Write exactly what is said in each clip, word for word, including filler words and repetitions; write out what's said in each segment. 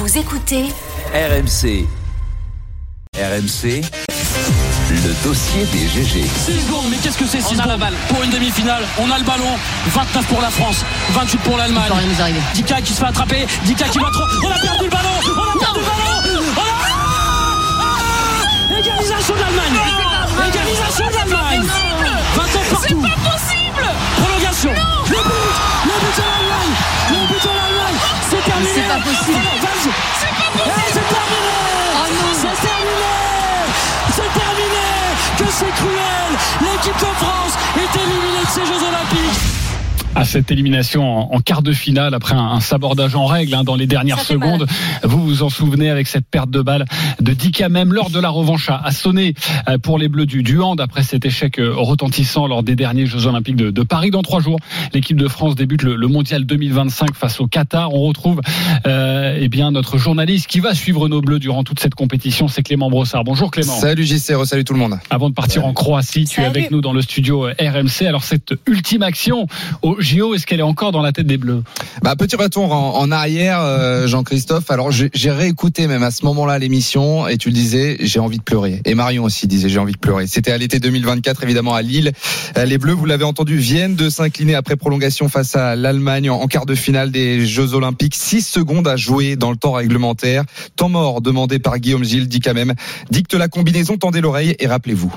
Vous écoutez R M C. R M C, le dossier des G G. six secondes, mais qu'est-ce que c'est six secondes? On a la balle pour une demi-finale, on a le ballon. vingt-neuf pour la France, vingt-huit pour l'Allemagne. Ça va rien nous arriver. Dika qui se fait attraper, Dika qui va trop. On a perdu le ballon, on a perdu le ballon. On a... ah Égalisation de l'Allemagne. Égalisation de l'Allemagne. vingt-neuf partout. C'est pas possible. Prolongation. Non. Le but, le but de l'Allemagne. Le but de l'Allemagne. C'est terminé. C'est pas possible. Vas-y. C'est pas possible. Et c'est terminé. Oh non. C'est terminé. C'est terminé. Que c'est cruel. L'équipe de France est éliminée de ces Jeux Olympiques. À cette élimination en, en quart de finale après un, un sabordage en règle hein, dans les dernières secondes. Vous vous en souvenez avec cette perte de balle de Dika même lors de la revanche à, à sonner pour les Bleus du, du hand après cet échec retentissant lors des derniers Jeux Olympiques de, de Paris. Dans trois jours, l'équipe de France débute le, le Mondial deux mille vingt-cinq face au Qatar. On retrouve euh, eh bien notre journaliste qui va suivre nos Bleus durant toute cette compétition, c'est Clément Brossard. Bonjour Clément. Salut J C, salut tout le monde. Avant de partir ouais. en Croatie, tu Salut. es avec nous dans le studio R M C. Alors cette ultime action au J O, est-ce qu'elle est encore dans la tête des Bleus? Bah, petit retour en, en arrière, euh, Jean-Christophe. Alors j'ai, j'ai réécouté même à ce moment-là l'émission et tu le disais, j'ai envie de pleurer. Et Marion aussi disait j'ai envie de pleurer. C'était à l'été deux mille vingt-quatre évidemment à Lille. Les Bleus, vous l'avez entendu, viennent de s'incliner après prolongation face à l'Allemagne en, en quart de finale des Jeux Olympiques. Six secondes à jouer dans le temps réglementaire. Temps mort demandé par Guillaume Gilles, dit quand même. Dicte la combinaison, tendez l'oreille et rappelez-vous.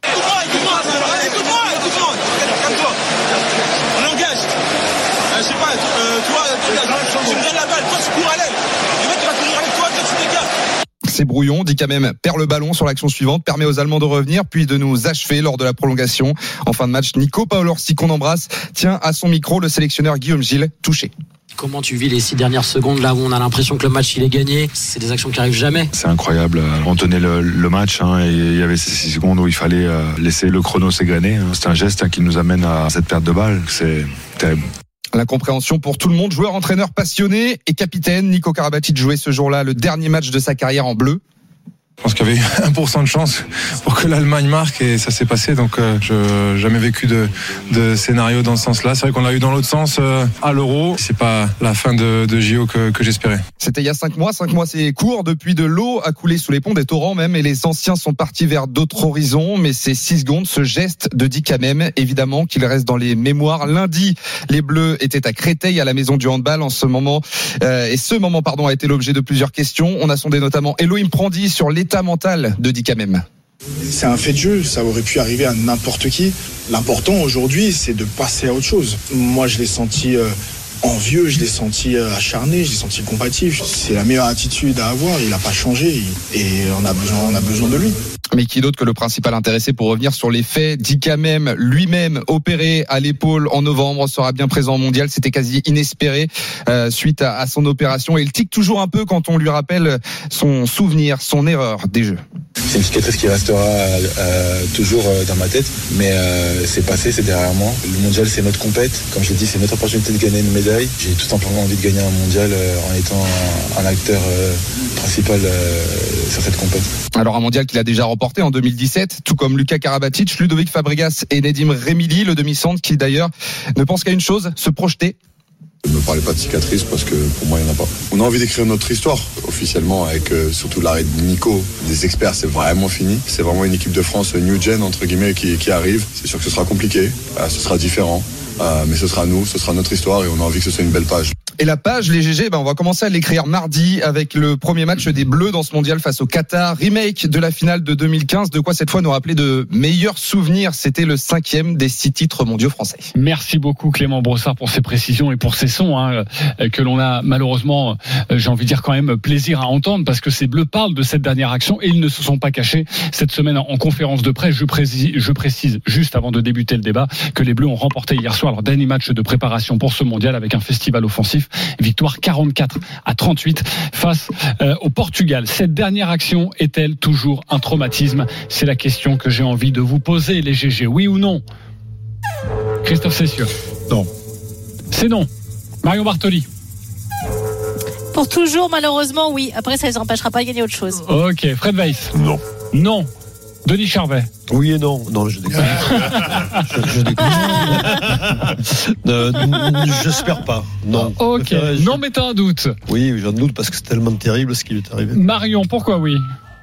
C'est brouillon, dit quand même, perd le ballon sur l'action suivante, permet aux Allemands de revenir, puis de nous achever lors de la prolongation. En fin de match, Nico Paolorsi, qu'on embrasse, tient à son micro le sélectionneur Guillaume Gilles, touché. Comment tu vis les six dernières secondes là où on a l'impression que le match il est gagné? C'est des actions qui arrivent jamais. C'est incroyable. On tenait le, le match hein, et il y avait ces six secondes où il fallait euh, laisser le chrono s'égrener. Hein. C'est un geste hein, qui nous amène à cette perte de balle. C'est terrible. L'incompréhension pour tout le monde. Joueur, entraîneur passionné et capitaine, Nico Karabatic jouait ce jour-là le dernier match de sa carrière en bleu. Je pense qu'il y avait un pour cent de chance pour que l'Allemagne marque et ça s'est passé. Donc euh, je n'ai jamais vécu de, de scénario dans ce sens-là. C'est vrai qu'on l'a eu dans l'autre sens euh, à l'Euro. C'est pas la fin de, de J O que, que j'espérais. C'était il y a cinq mois. Cinq mois, c'est court. Depuis, de l'eau a coulé sous les ponts, des torrents même, et les anciens sont partis vers d'autres horizons. Mais ces six secondes, ce geste de dit quand même, évidemment, qu'il reste dans les mémoires. Lundi, les Bleus étaient à Créteil, à la maison du handball. En ce moment, euh, et ce moment, pardon, a été l'objet de plusieurs questions. On a sondé notamment Elohim Prandi sur l'état mental de Dikamem. C'est un fait de jeu, ça aurait pu arriver à n'importe qui. L'important aujourd'hui, c'est de passer à autre chose. Moi, je l'ai senti euh, envieux, je l'ai senti euh, acharné, je l'ai senti combatif. C'est la meilleure attitude à avoir, il n'a pas changé et on a besoin, on a besoin de lui. Mais qui d'autre que le principal intéressé pour revenir sur les faits? Dikamem lui-même, opéré à l'épaule en novembre, sera bien présent au mondial. C'était quasi inespéré euh, suite à, à son opération. Et il tique toujours un peu quand on lui rappelle son souvenir, son erreur des Jeux. C'est une cicatrice qui restera euh, toujours dans ma tête, mais euh, c'est passé, c'est derrière moi. Le mondial, c'est notre compète. Comme je l'ai dit, c'est notre opportunité de gagner une médaille. J'ai tout simplement envie de gagner un mondial euh, en étant un, un acteur euh, principal euh, sur cette compète. Alors un mondial qu'il a déjà remporté en deux mille dix-sept, tout comme Luka Karabatic, Ludovic Fabregas et Nedim Remili, le demi-centre qui d'ailleurs ne pense qu'à une chose, se projeter. Ne me parlez pas de cicatrices parce que pour moi il n'y en a pas. On a envie d'écrire notre histoire officiellement avec euh, surtout l'arrêt de Nico. Des experts, c'est vraiment fini. C'est vraiment une équipe de France new gen entre guillemets qui, qui arrive. C'est sûr que ce sera compliqué, euh, ce sera différent, euh, mais ce sera nous, ce sera notre histoire et on a envie que ce soit une belle page. Et la page, les G G, ben on va commencer à l'écrire mardi avec le premier match des Bleus dans ce mondial face au Qatar. Remake de la finale de deux mille quinze. De quoi cette fois nous rappeler de meilleurs souvenirs. C'était le cinquième des six titres mondiaux français. Merci beaucoup Clément Brossard pour ces précisions et pour ces sons hein, que l'on a malheureusement, j'ai envie de dire quand même plaisir à entendre parce que ces Bleus parlent de cette dernière action et ils ne se sont pas cachés cette semaine en conférence de presse. Je précise, je précise juste avant de débuter le débat que les Bleus ont remporté hier soir leur dernier match de préparation pour ce mondial avec un festival offensif. Victoire quarante-quatre à trente-huit face euh, au Portugal. Cette dernière action est-elle toujours un traumatisme? C'est la question que j'ai envie de vous poser, les G G. Oui ou non? Christophe Cessieux. Non. C'est non. Marion Bartoli. Pour toujours, malheureusement, oui. Après, ça ne les empêchera pas de gagner autre chose. Ok. Fred Weiss. Non. Non. Denis Charvet. Oui et non. Non, je déconne. je, je déconne. euh, j'espère pas. Non. Ok. Je... Non, mais t'as un doute. Oui, j'en doute parce que c'est tellement terrible ce qui lui est arrivé. Marion, pourquoi oui?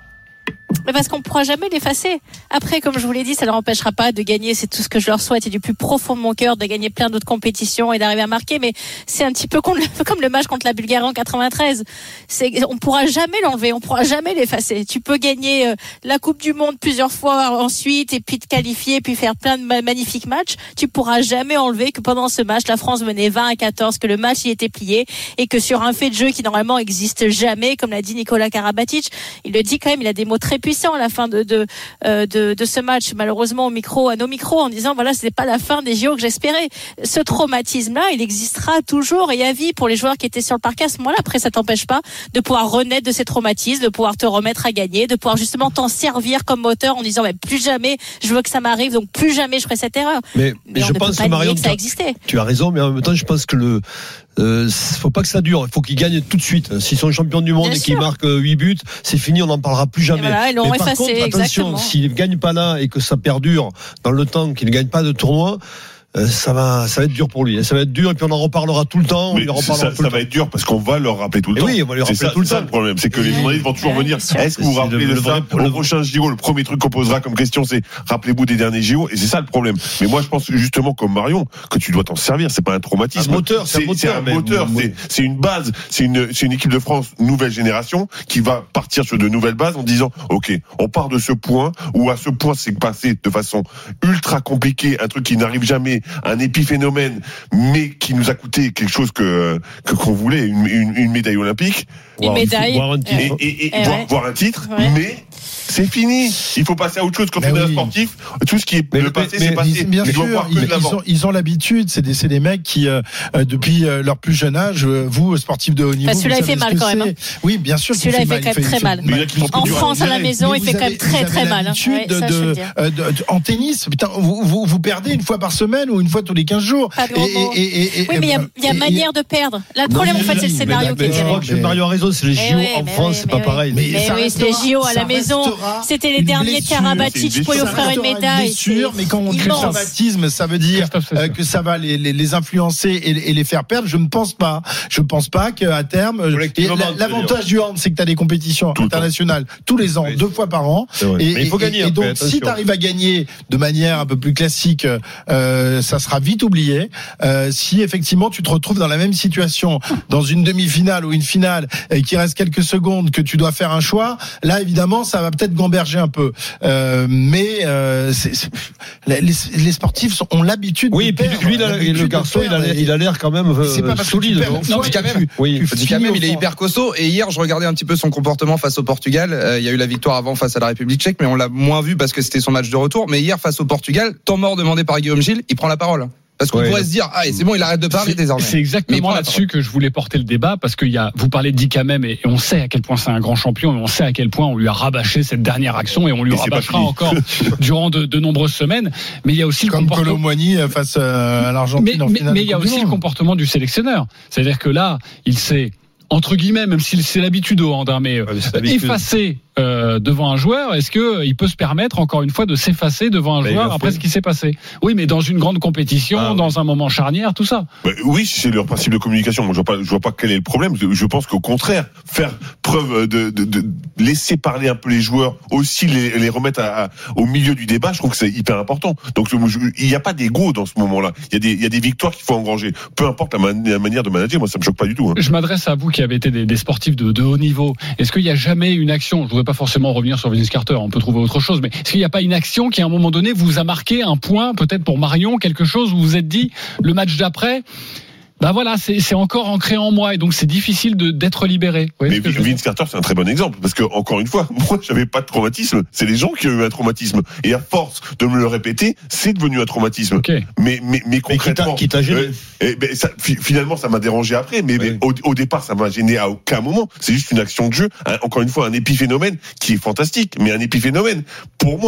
Mais parce qu'on ne pourra jamais l'effacer. Après, comme je vous l'ai dit, ça ne leur empêchera pas de gagner. C'est tout ce que je leur souhaite et du plus profond de mon cœur de gagner plein d'autres compétitions et d'arriver à marquer. Mais c'est un petit peu comme le match contre la Bulgarie en quatre-vingt-treize. C'est, on ne pourra jamais l'enlever. On ne pourra jamais l'effacer. Tu peux gagner euh, la Coupe du Monde plusieurs fois ensuite et puis te qualifier puis faire plein de magnifiques matchs. Tu ne pourras jamais enlever que pendant ce match, la France menait vingt à quatorze, que le match y était plié et que sur un fait de jeu qui normalement n'existe jamais, comme l'a dit Nicolas Karabatic, il le dit quand même, il a des mots très puissant à la fin de de, euh, de de ce match, malheureusement au micro, à nos micros, en disant voilà, c'est pas la fin des J O que j'espérais. Ce traumatisme-là, il existera toujours et à vie pour les joueurs qui étaient sur le parquet à ce moment-là. Après, ça t'empêche pas de pouvoir renaître de ces traumatismes, de pouvoir te remettre à gagner, de pouvoir justement t'en servir comme moteur en disant mais plus jamais je veux que ça m'arrive, donc plus jamais je ferai cette erreur. Mais, mais, mais je pense que Marion, que ça existait. Tu as raison, mais en même temps, je pense que le Euh, faut pas que ça dure, il faut qu'ils gagnent tout de suite. S'ils sont champions du monde Bien et qu'ils marquent huit buts, c'est fini, on n'en parlera plus jamais. Voilà, ils l'ont Mais par effacé, contre, attention, s'ils ne gagnent pas là et que ça perdure dans le temps, qu'ils ne gagnent pas de tournoi, Euh, ça va, ça va être dur pour lui. Ça va être dur et puis on en reparlera tout le temps. Mais on en ça, reparlera ça tout le va temps. être dur parce qu'on va leur rappeler tout le et temps. Oui, on va lui rappeler c'est ça, tout le c'est temps. ça le problème, c'est que les journalistes vont toujours ouais, venir. Est-ce que vous vous rappelez le, de le ça vrai, au prochain J O? Le premier truc qu'on posera comme question, c'est rappelez-vous des derniers J O. Et c'est ça le problème. Mais moi, je pense justement comme Marion que tu dois t'en servir. C'est pas un traumatisme. Un moteur, c'est, c'est, un moteur. C'est un moteur. C'est, c'est une base. C'est une, c'est une équipe de France nouvelle génération qui va partir sur de nouvelles bases en disant, ok, on part de ce point où à ce point c'est passé de façon ultra compliquée, un truc qui n'arrive jamais, un épiphénomène, mais qui nous a coûté quelque chose que, que qu'on voulait, une, une, une médaille olympique. Une wow, médaille. Voir un titre. Et, et, et, et ouais. voir, voir un titre, Ouais. mais c'est fini. Il faut passer à autre chose quand mais on est oui. un sportif. Tout ce qui est Mais le le- passé, mais- c'est passé. Ils- bien Tu dois sûr, voir que ils, de ils l'avant. ont, ils ont l'habitude. C'est des, c'est des mecs qui, euh, euh, depuis euh, leur plus jeune âge, euh, vous, sportifs de haut niveau, Enfin, celui-là, vous il fait savez mal ce que quand même, c'est. Oui, bien sûr. Celui-là, il fait quand même très mal. Mais il y en a qui sont En plus durs à France, à la gérer. maison, Mais il vous fait quand avez- même très vous très avez mal. l'habitude Ouais, de, ça, je peux de, le dire. euh, de- de- en tennis, putain, vous, vous, vous perdez une fois par semaine ou une fois tous les quinze jours. Pas de gros mots. et, et, et, Oui, mais il y a, il y a et- manière de perdre. Là, le problème, en fait, c'est le scénario qui est Je crois terrible. que Mario a raison, c'est les Eh J O oui, en mais France, oui, c'est mais pas oui. pareil. Mais Mais ça oui, c'est les restera- J O à la ça maison. restera C'était les une derniers blessure. Karabatic C'est pour lui une offrir une restera médaille. blessure, C'est mais quand on dit immense. traumatisme, ça veut dire Christophe, c'est euh, sûr. que ça va les, les, les influencer et, et les faire perdre. Je ne pense pas. Je ne pense pas qu'à terme, euh, Collectivement, et la- tu veux l'avantage du hand, c'est que tu as des compétitions Tout le temps. internationales tous les ans, Oui. deux fois par an. C'est vrai. Et, Mais il faut et- gagner, et après, donc, attention. si tu arrives à gagner de manière un peu plus classique, euh, ça sera vite oublié. Euh, si effectivement tu te retrouves dans la même situation, dans une demi-finale ou une finale, et qu'il reste quelques secondes, que tu dois faire un choix, là évidemment ça va peut-être gamberger un peu. Euh, mais euh, c'est, c'est, les, les sportifs sont- ont l'habitude. Oui, de et puis perdre, lui, il a- l'habitude le de garçon, il a, perdre. il a l'air quand même euh, C'est pas parce que tu solide. perds non une fois Non, mais quand que même. tu- Oui. tu Je dis quand finis même, au il est fond. hyper costaud. Et hier, je regardais un petit peu son comportement face au Portugal. Euh, il y a eu la victoire avant face à la République tchèque, mais on l'a moins vu parce que c'était son match de retour. Mais hier, face au Portugal, temps mort demandé par Guillaume Gilles, il prend la parole. Parce qu'on Ouais, pourrait il a- se dire, ah, et c'est bon, il arrête de parler C'est- désormais. C'est Mais il exactement prend la là-dessus que je voulais porter le débat parce qu'il y a, vous parlez de Di quand même et, et on sait à quel point c'est un grand champion et on sait à quel point on lui a rabâché cette dernière action et on lui Et c'est pas rabâchera fini. encore durant de, de nombreuses semaines. Mais il y a aussi le Comme comportement. Colomboigny face euh, à l'Argentine Mais en mais- finale mais de il y a Coupe du aussi le Monde. comportement du sélectionneur. C'est-à-dire que là, il s'est entre guillemets, même si c'est l'habitude au hand, hein, mais Ouais, mais c'est euh, l'habitude. effacer euh, devant un joueur, est-ce que il peut se permettre encore une fois de s'effacer devant un Mais il joueur l'a après fait. ce qui s'est passé? Oui, mais dans une grande compétition, Ah, dans un moment charnière, tout ça. Bah, oui, c'est leur principe de communication. Moi, je vois pas, je vois pas quel est le problème. Je, je pense qu'au contraire, faire preuve de, de, de laisser parler un peu les joueurs, aussi les, les remettre à, à- au milieu du débat, je trouve que c'est hyper important. Donc, je- il n'y a pas d'ego dans ce moment-là. Il y a des, il y a des victoires qu'il faut engranger. Peu importe la, man- la manière de manager, moi, ça me choque pas du tout. Hein. Je m'adresse à vous qui avez été des, des sportifs de, de haut niveau. Est-ce qu'il n'y a jamais une action, je voudrais pas forcément revenir sur Vince Carter, on peut trouver autre chose, mais est-ce qu'il n'y a pas une action qui à un moment donné vous a marqué un point, peut-être pour Marion, quelque chose où vous vous êtes dit, le match d'après, ben voilà, c'est, c'est encore ancré en moi et donc c'est difficile de, d'être libéré. Vous voyez Mais ce que je veux dire ? Vince Carter, c'est un très bon exemple. Parce que, encore une fois, moi, j'avais pas de traumatisme. C'est les gens qui ont eu un traumatisme. Et à force de me le répéter, c'est devenu un traumatisme. Okay. Mais, mais, mais concrètement. qui t'a, qui t'a gêné. euh, eh ben, ça, fi- finalement, ça m'a dérangé après. Mais, Oui. mais au, au départ, ça m'a gêné à aucun moment. C'est juste une action de jeu. Un- encore une fois, un épiphénomène qui est fantastique. Mais un épiphénomène. Pour moi.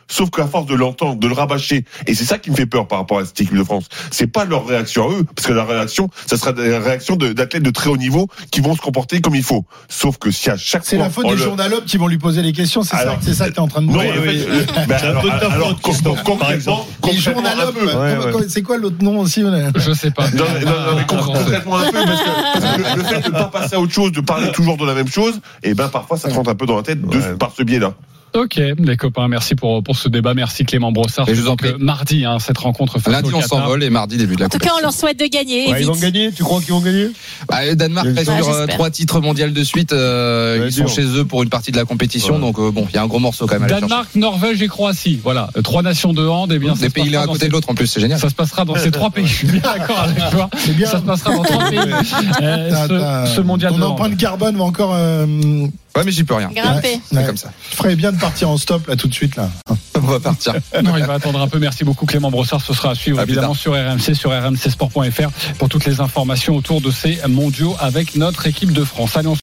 Sauf qu'à force de l'entendre, de le rabâcher, et c'est ça qui me fait peur par rapport à cette équipe de France. C'est pas leur réaction à eux, parce que la réaction, ça sera des réactions de, d'athlètes de très haut niveau qui vont se comporter comme il faut. Sauf que si à chaque c'est fois, la faute des le... journalistes qui vont lui poser les questions, c'est alors, ça, c'est ça que t'es en train de non, dire. oui, oui. Ben alors, alors, alors concrètement, les journalistes, ouais, ouais. C'est quoi l'autre nom aussi? Je sais pas. Non, non, non, mais concrètement un peu, parce que le, le fait de ne pas passer à autre chose, de parler toujours de la même chose, et ben parfois ça te rentre un peu dans la tête de, ouais. par ce biais-là. Ok, les copains, merci pour pour ce débat, merci Clément Brossard. Et je vous en prie. Mardi, hein, cette rencontre. Face Lundi au on Qatar. s'envole et mardi début de la. En tout cas, on leur souhaite de gagner. Ouais, ils vont gagner. Tu crois qu'ils vont gagner? Bah, Danemark reste ouais, sur euh, trois titres mondiaux de suite. Euh, ouais, ils dur. sont chez eux pour une partie de la compétition, ouais. donc euh, bon, il y a un gros morceau quand même. Danemark, Norvège et Croatie. Voilà, trois nations de hand. Et bien, des pays l'un à côté ces... de l'autre en plus, c'est génial. Ça se passera dans ces trois pays. Je suis bien d'accord avec toi. C'est bien. Ça se passera dans trois pays. euh, t'as, ce, t'as, ce mondial ton de hand. Ton empreinte carbone va encore. Euh... Ouais, mais j'y peux rien. Grimper. Ouais, c'est ouais. comme ça. Je ferais bien de partir en stop là tout de suite là. On va partir. Non, il va attendre un peu. Merci beaucoup Clément Brossard. Ce sera à suivre à évidemment sur R M C, sur r m c sport point f r pour toutes les informations autour de ces mondiaux avec notre équipe de France. Allez, on